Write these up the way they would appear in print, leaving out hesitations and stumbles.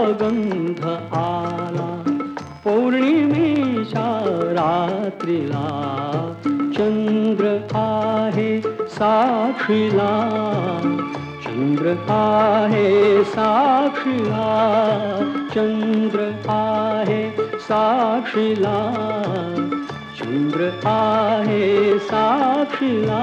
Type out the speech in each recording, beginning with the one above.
गंध आला पौर्णिमेच्या रात्रीला चंद्र आहे साक्षीला चंद्र आहे साक्षीला चंद्र आहे साक्षीला चंद्र आहे साक्षीला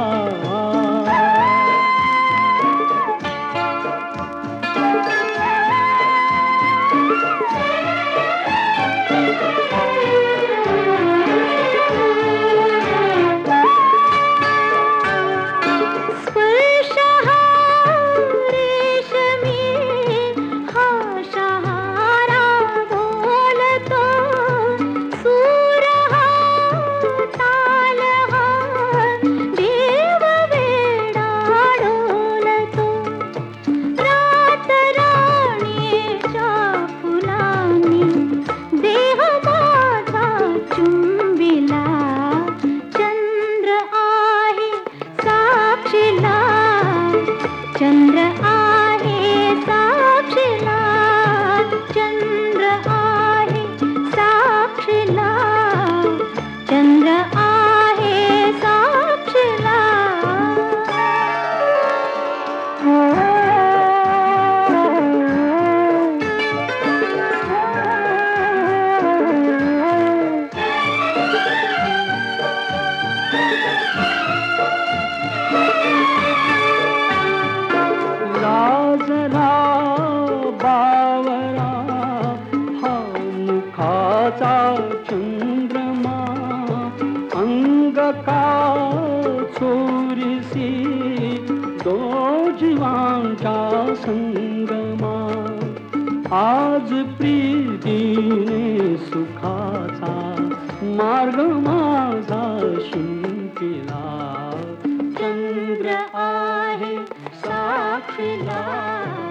चंद्र आहे साक्षीला चंद्र आहे साक्षीला चंद्र आहे साक्षीला लाजला बावरा हा मुखाचा चंद्रमा अंग का चोरीसी दो जीवांचा संगमा आज प्रीतीने सुखाचा मार्ग माझा शिंपिला चंद्र आहे साक्षीला